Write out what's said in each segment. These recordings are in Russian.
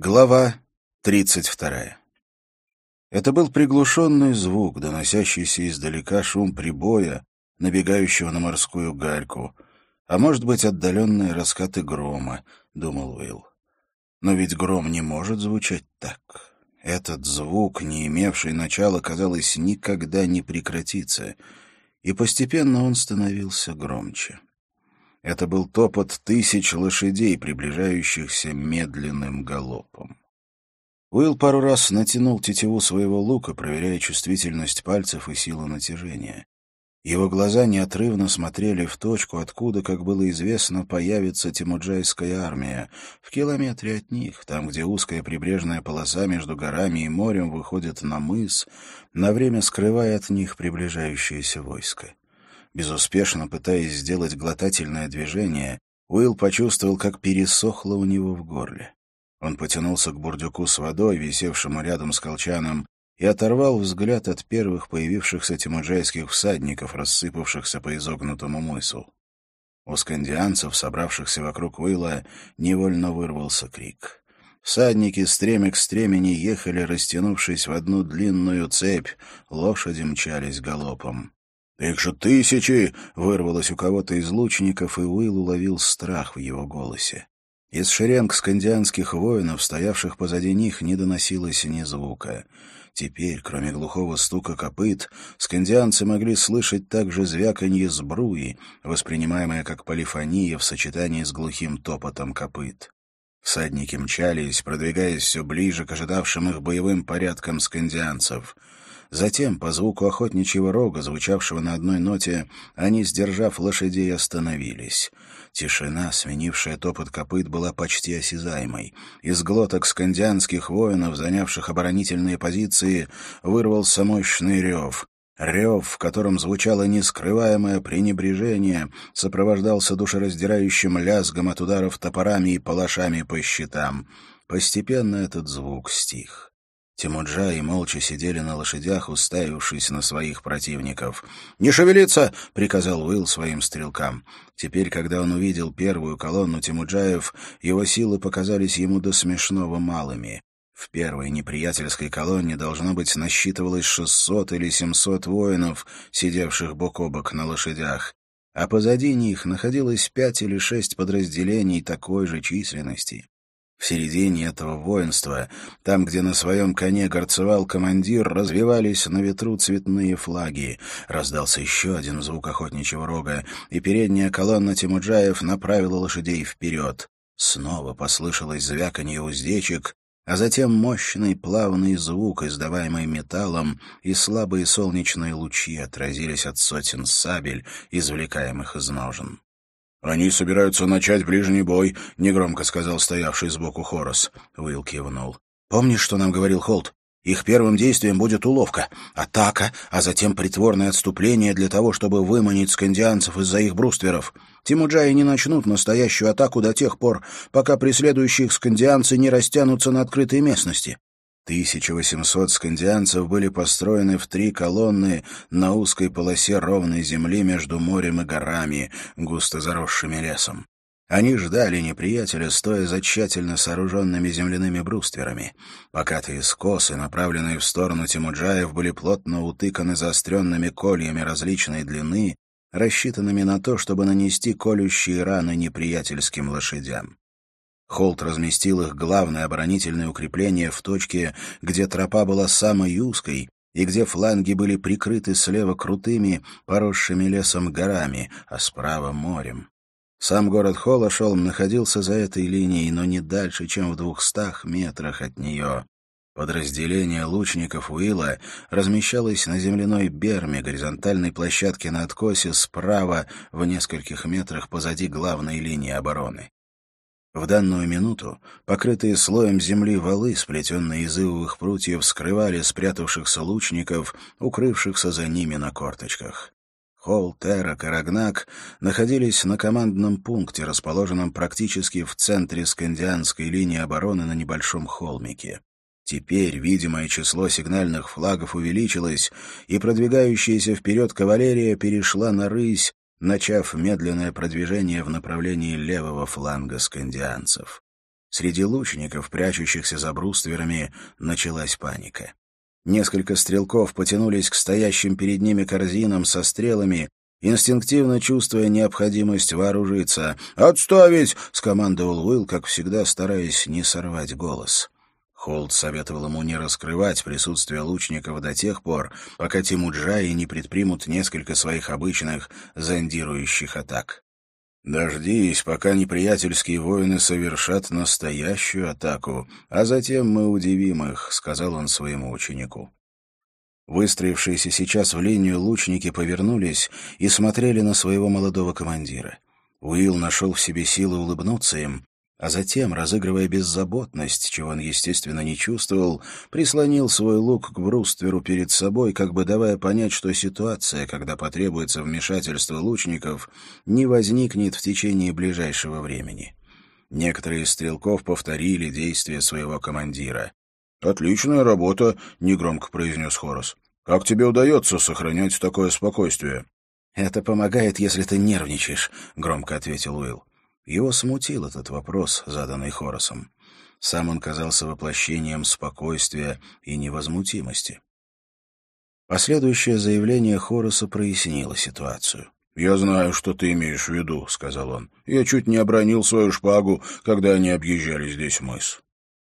Глава 32. Это был приглушенный звук, доносящийся издалека шум прибоя, набегающего на морскую гальку, а может быть, отдаленные раскаты грома, — думал Уилл. Но ведь гром не может звучать так. Этот звук, не имевший начала, казалось, никогда не прекратится, и постепенно он становился громче. Это был топот тысяч лошадей, приближающихся медленным галопом. Уилл пару раз натянул тетиву своего лука, проверяя чувствительность пальцев и силу натяжения. Его глаза неотрывно смотрели в точку, откуда, как было известно, появится тимуджайская армия, в километре от них, там, где узкая прибрежная полоса между горами и морем выходит на мыс, на время скрывая от них приближающееся войско. Безуспешно пытаясь сделать глотательное движение, Уилл почувствовал, как пересохло у него в горле. Он потянулся к бурдюку с водой, висевшему рядом с колчаном, и оторвал взгляд от первых появившихся тимуджайских всадников, рассыпавшихся по изогнутому мысу. У скандианцев, собравшихся вокруг Уилла, невольно вырвался крик. Всадники стремя к стремени ехали, растянувшись в одну длинную цепь, лошади мчались галопом. «Их же тысячи!» — вырвалось у кого-то из лучников, и Уилл уловил страх в его голосе. Из шеренг скандианских воинов, стоявших позади них, не доносилось ни звука. Теперь, кроме глухого стука копыт, скандианцы могли слышать также звяканье сбруи, воспринимаемое как полифония в сочетании с глухим топотом копыт. Всадники мчались, продвигаясь все ближе к ожидавшим их боевым порядкам скандианцев. Затем, по звуку охотничьего рога, звучавшего на одной ноте, они, сдержав лошадей, остановились. Тишина, сменившая топот копыт, была почти осязаемой. Из глоток скандианских воинов, занявших оборонительные позиции, вырвался мощный рев. Рев, в котором звучало нескрываемое пренебрежение, сопровождался душераздирающим лязгом от ударов топорами и палашами по щитам. Постепенно этот звук стих. Тимуджаи молча сидели на лошадях, уставившись на своих противников. «Не шевелиться!» — приказал Уилл своим стрелкам. Теперь, когда он увидел первую колонну тимуджаев, его силы показались ему до смешного малыми. В первой неприятельской колонне, должно быть, насчитывалось 600 или 700 воинов, сидевших бок о бок на лошадях, а позади них находилось 5 или 6 подразделений такой же численности. В середине этого воинства, там, где на своем коне горцевал командир, развивались на ветру цветные флаги. Раздался еще один звук охотничьего рога, и передняя колонна тимуджаев направила лошадей вперед. Снова послышалось звяканье уздечек, а затем мощный плавный звук, издаваемый металлом, и слабые солнечные лучи отразились от сотен сабель, извлекаемых из ножен. «Они собираются начать ближний бой», — негромко сказал стоявший сбоку Хорас. Уилл кивнул. «Помнишь, что нам говорил Холт? Их первым действием будет уловка, атака, а затем притворное отступление для того, чтобы выманить скандианцев из-за их брустверов. Тимуджаи не начнут настоящую атаку до тех пор, пока преследующие их скандианцы не растянутся на открытой местности». 1800 скандианцев были построены в 3 колонны на узкой полосе ровной земли между морем и горами, густо заросшими лесом. Они ждали неприятеля, стоя за тщательно сооруженными земляными брустверами. Покатые скосы, направленные в сторону тимуджаев, были плотно утыканы заостренными кольями различной длины, рассчитанными на то, чтобы нанести колющие раны неприятельским лошадям. Холт разместил их главное оборонительное укрепление в точке, где тропа была самой узкой и где фланги были прикрыты слева крутыми, поросшими лесом горами, а справа — морем. Сам город Холошолм находился за этой линией, но не дальше, чем в 200 метрах от нее. Подразделение лучников Уилла размещалось на земляной берме, горизонтальной площадке на откосе справа, в нескольких метрах позади главной линии обороны. В данную минуту покрытые слоем земли валы, сплетенные из ивовых прутьев, скрывали спрятавшихся лучников, укрывшихся за ними на корточках. Холл, Террак и Рагнак находились на командном пункте, расположенном практически в центре скандианской линии обороны на небольшом холмике. Теперь видимое число сигнальных флагов увеличилось, и продвигающаяся вперед кавалерия перешла на рысь, начав медленное продвижение в направлении левого фланга скандианцев. Среди лучников, прячущихся за брустверами, началась паника. Несколько стрелков потянулись к стоящим перед ними корзинам со стрелами, инстинктивно чувствуя необходимость вооружиться. «Отставить!» — скомандовал Уилл, как всегда, стараясь не сорвать голос. Холд советовал ему не раскрывать присутствие лучников до тех пор, пока тимуджаи не предпримут несколько своих обычных зондирующих атак. «Дождись, пока неприятельские воины совершат настоящую атаку, а затем мы удивим их», — сказал он своему ученику. Выстроившиеся сейчас в линию лучники повернулись и смотрели на своего молодого командира. Уилл нашел в себе силы улыбнуться им, а затем, разыгрывая беззаботность, чего он, естественно, не чувствовал, прислонил свой лук к брустверу перед собой, как бы давая понять, что ситуация, когда потребуется вмешательство лучников, не возникнет в течение ближайшего времени. Некоторые из стрелков повторили действия своего командира. «Отличная работа», — негромко произнес Хорас. «Как тебе удается сохранять такое спокойствие?» «Это помогает, если ты нервничаешь», — громко ответил Уилл. Его смутил этот вопрос, заданный Хорасом. Сам он казался воплощением спокойствия и невозмутимости. Последующее заявление Хораса прояснило ситуацию. «Я знаю, что ты имеешь в виду», — сказал он. «Я чуть не обронил свою шпагу, когда они объезжали здесь мыс».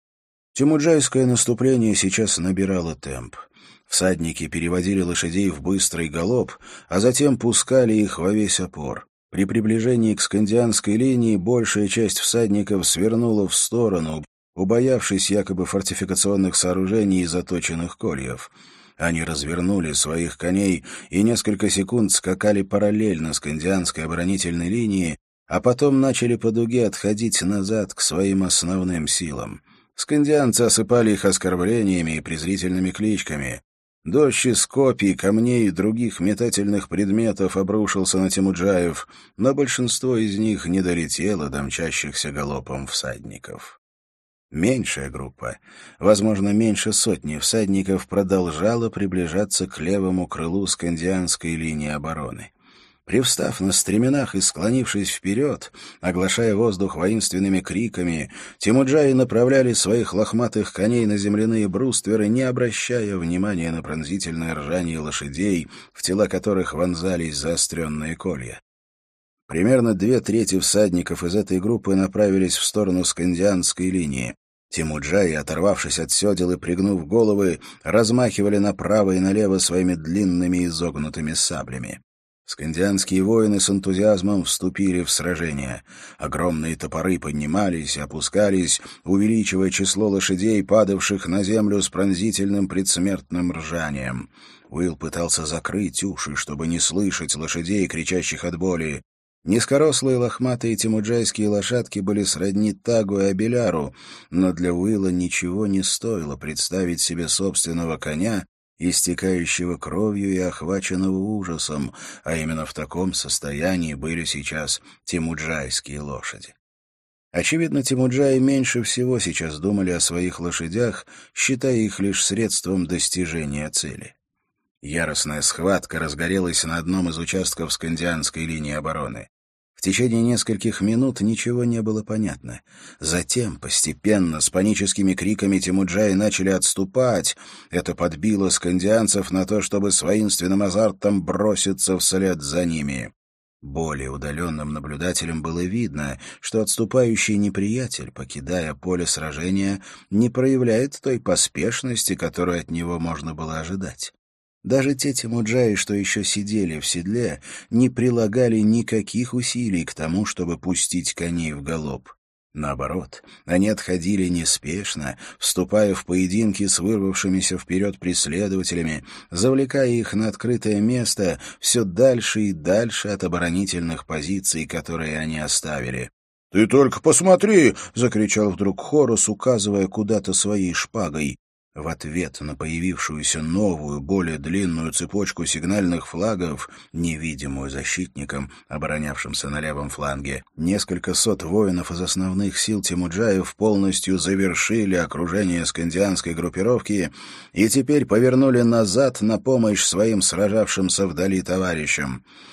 Тимуджайское наступление сейчас набирало темп. Всадники переводили лошадей в быстрый галоп, а затем пускали их во весь опор. При приближении к скандианской линии большая часть всадников свернула в сторону, убоявшись якобы фортификационных сооружений и заточенных кольев. Они развернули своих коней и несколько секунд скакали параллельно скандианской оборонительной линии, а потом начали по дуге отходить назад к своим основным силам. Скандианцы осыпали их оскорблениями и презрительными кличками. Дождь из копий, камней и других метательных предметов обрушился на тимуджаев, но большинство из них не долетело до мчащихся галопом всадников. Меньшая группа, возможно, меньше сотни всадников, продолжала приближаться к левому крылу скандианской линии обороны. Привстав на стременах и склонившись вперед, оглашая воздух воинственными криками, тимуджаи направляли своих лохматых коней на земляные брустверы, не обращая внимания на пронзительное ржание лошадей, в тела которых вонзались заостренные колья. Примерно 2/3 всадников из этой группы направились в сторону скандианской линии. Тимуджаи, оторвавшись от седел и пригнув головы, размахивали направо и налево своими длинными изогнутыми саблями. Скандианские воины с энтузиазмом вступили в сражение. Огромные топоры поднимались и опускались, увеличивая число лошадей, падавших на землю с пронзительным предсмертным ржанием. Уилл пытался закрыть уши, чтобы не слышать лошадей, кричащих от боли. Низкорослые лохматые тимуджайские лошадки были сродни Тагу и Абеляру, но для Уилла ничего не стоило представить себе собственного коня, истекающего кровью и охваченного ужасом, а именно в таком состоянии были сейчас тимуджайские лошади. Очевидно, тимуджаи меньше всего сейчас думали о своих лошадях, считая их лишь средством достижения цели. Яростная схватка разгорелась на одном из участков скандианской линии обороны. В течение нескольких минут ничего не было понятно. Затем, постепенно, с паническими криками тимуджаи начали отступать. Это подбило скандианцев на то, чтобы с воинственным азартом броситься вслед за ними. Более удаленным наблюдателям было видно, что отступающий неприятель, покидая поле сражения, не проявляет той поспешности, которую от него можно было ожидать. Даже те тимуджаи, что еще сидели в седле, не прилагали никаких усилий к тому, чтобы пустить коней в галоп. Наоборот, они отходили неспешно, вступая в поединки с вырвавшимися вперед преследователями, завлекая их на открытое место все дальше и дальше от оборонительных позиций, которые они оставили. «Ты только посмотри!» — закричал вдруг Хорас, указывая куда-то своей шпагой. В ответ на появившуюся новую, более длинную цепочку сигнальных флагов, невидимую защитникам, оборонявшимся на левом фланге, несколько сот воинов из основных сил тимуджаев полностью завершили окружение скандианской группировки и теперь повернули назад на помощь своим сражавшимся вдали товарищам.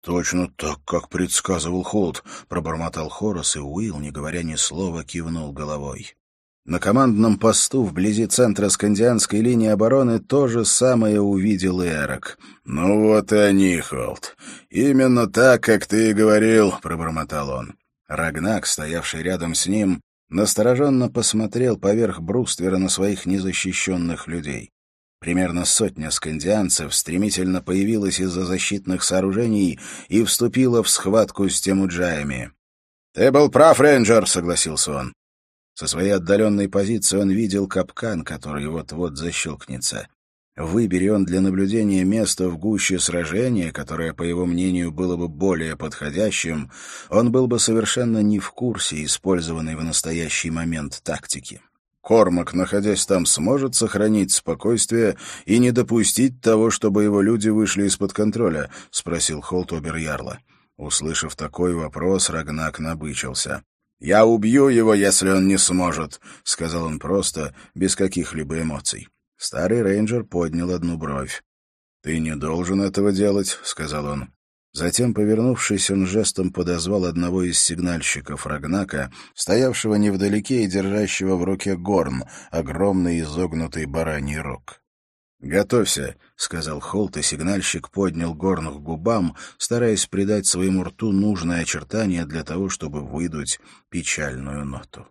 «Точно так, как предсказывал Холт», — пробормотал Хорас, и Уилл, не говоря ни слова, кивнул головой. На командном посту вблизи центра скандианской линии обороны то же самое увидел и Эрок. «Ну вот и они, Холт. Именно так, как ты и говорил», — пробормотал он. Рагнак, стоявший рядом с ним, настороженно посмотрел поверх бруствера на своих незащищенных людей. Примерно 100 скандианцев стремительно появилась из-за защитных сооружений и вступила в схватку с темуджаями. «Ты был прав, рейнджер», — согласился он. Со своей отдаленной позиции он видел капкан, который вот-вот защелкнется. Выбери он для наблюдения место в гуще сражения, которое, по его мнению, было бы более подходящим, он был бы совершенно не в курсе использованной в настоящий момент тактики. Кормак, находясь там, сможет сохранить спокойствие и не допустить того, чтобы его люди вышли из-под контроля? — спросил Холт обер-ярла. Услышав такой вопрос, Рагнак набычился. «Я убью его, если он не сможет», — сказал он просто, без каких-либо эмоций. Старый рейнджер поднял одну бровь. «Ты не должен этого делать», — сказал он. Затем, повернувшись, он жестом подозвал одного из сигнальщиков Рагнака, стоявшего невдалеке и держащего в руке горн, огромный изогнутый бараний рог. «Готовься», — сказал Холт, и сигнальщик поднял горн к губам, стараясь придать своему рту нужное очертание для того, чтобы выдуть печальную ноту.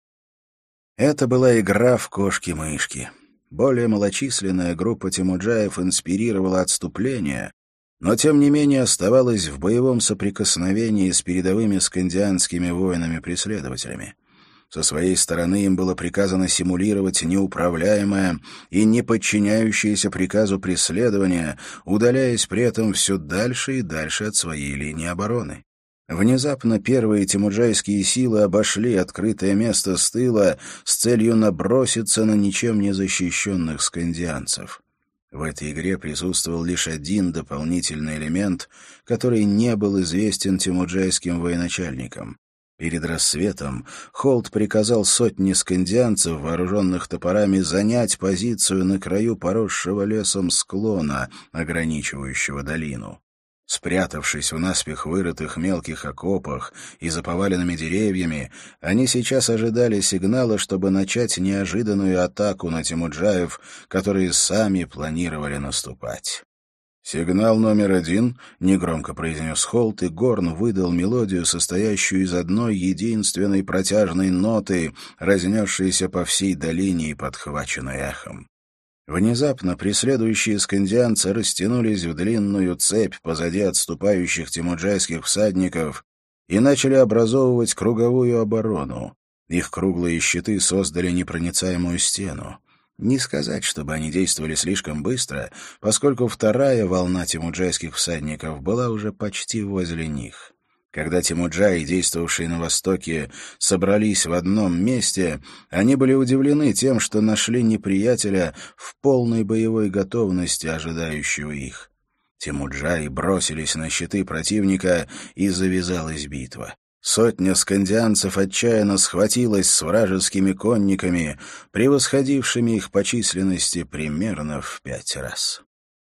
Это была игра в кошки-мышки. Более малочисленная группа темуджаев инспирировала отступление, но тем не менее оставалась в боевом соприкосновении с передовыми скандианскими воинами-преследователями. Со своей стороны им было приказано симулировать неуправляемое и не подчиняющееся приказу преследование, удаляясь при этом все дальше и дальше от своей линии обороны. Внезапно первые темуджайские силы обошли открытое место с тыла с целью наброситься на ничем не защищенных скандианцев. В этой игре присутствовал лишь один дополнительный элемент, который не был известен темуджайским военачальникам. Перед рассветом Холт приказал 100 скандианцев, вооруженных топорами, занять позицию на краю поросшего лесом склона, ограничивающего долину. Спрятавшись в наспех вырытых мелких окопах и за поваленными деревьями, они сейчас ожидали сигнала, чтобы начать неожиданную атаку на темуджаев, которые сами планировали наступать. «Сигнал номер 1», — негромко произнес Холт, и горн выдал мелодию, состоящую из одной единственной протяжной ноты, разнесшейся по всей долине и подхваченной эхом. Внезапно преследующие скандианцы растянулись в длинную цепь позади отступающих темуджайских всадников и начали образовывать круговую оборону. Их круглые щиты создали непроницаемую стену. Не сказать, чтобы они действовали слишком быстро, поскольку вторая волна темуджайских всадников была уже почти возле них. Когда темуджаи, действовавшие на востоке, собрались в одном месте, они были удивлены тем, что нашли неприятеля в полной боевой готовности, ожидающего их. Темуджаи бросились на щиты противника, и завязалась битва. 100 скандианцев отчаянно схватилась с вражескими конниками, превосходившими их по численности примерно в 5 раз.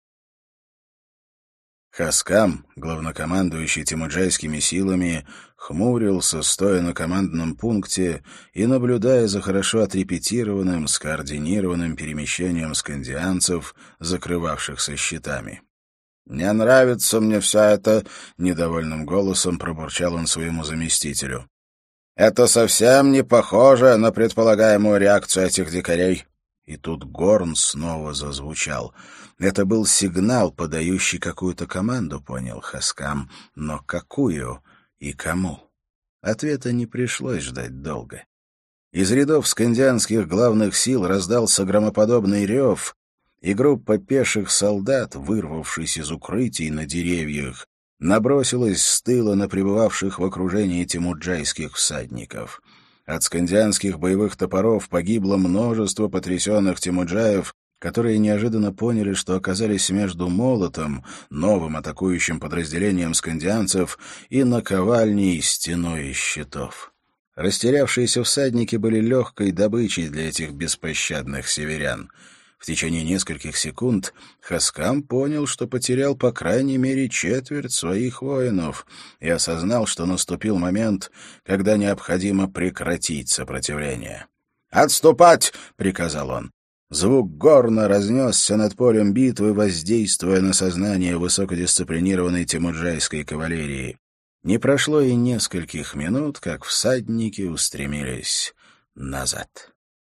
Хаскам, главнокомандующий темуджайскими силами, хмурился, стоя на командном пункте и наблюдая за хорошо отрепетированным, скоординированным перемещением скандианцев, закрывавшихся щитами. «Не нравится мне вся эта...» — недовольным голосом пробурчал он своему заместителю. «Это совсем не похоже на предполагаемую реакцию этих дикарей». И тут горн снова зазвучал. Это был сигнал, подающий какую-то команду, понял Хаскам. Но какую и кому? Ответа не пришлось ждать долго. Из рядов скандианских главных сил раздался громоподобный рев, и группа пеших солдат, вырвавшись из укрытий на деревьях, набросилась с тыла на пребывавших в окружении темуджайских всадников. От скандианских боевых топоров погибло множество потрясенных темуджаев, которые неожиданно поняли, что оказались между молотом, новым атакующим подразделением скандианцев, и наковальней стеной из щитов. Растерявшиеся всадники были легкой добычей для этих беспощадных северян. В течение нескольких секунд Хаскам понял, что потерял по крайней мере четверть своих воинов, и осознал, что наступил момент, когда необходимо прекратить сопротивление. «Отступать!» — приказал он. Звук горна разнесся над полем битвы, воздействуя на сознание высокодисциплинированной тимуджайской кавалерии. Не прошло и нескольких минут, как всадники устремились назад.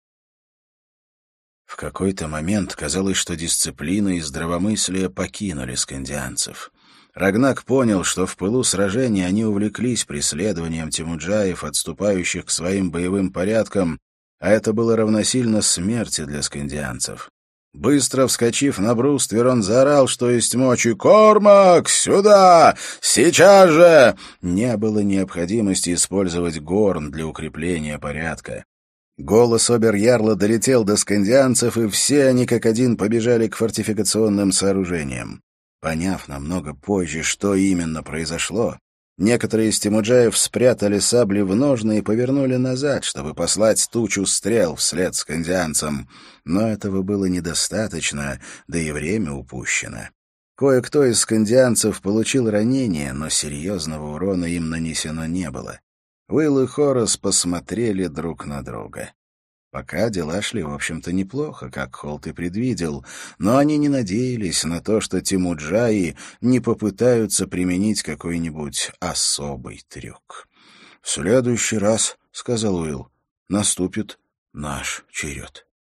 В какой-то момент казалось, что дисциплина и здравомыслие покинули скандианцев. Рагнак понял, что в пылу сражения они увлеклись преследованием тимуджаев, отступающих к своим боевым порядкам, а это было равносильно смерти для скандианцев. Быстро вскочив на бруствер, он заорал, что есть мочи: «Кормак, сюда! Сейчас же!» Не было необходимости использовать горн для укрепления порядка. Голос обер-ярла долетел до скандианцев, и все они как один побежали к фортификационным сооружениям. Поняв намного позже, что именно произошло, некоторые из тимуджаев спрятали сабли в ножны и повернули назад, чтобы послать тучу стрел вслед скандианцам. Но этого было недостаточно, да и время упущено. Кое-кто из скандианцев получил ранения, но серьезного урона им нанесено не было. Уилл и Хорас посмотрели друг на друга. Пока дела шли, в общем-то, неплохо, как Холт и предвидел, но они не надеялись на то, что тимуджаи не попытаются применить какой-нибудь особый трюк. «В следующий раз, — сказал Уилл, — наступит наш черед».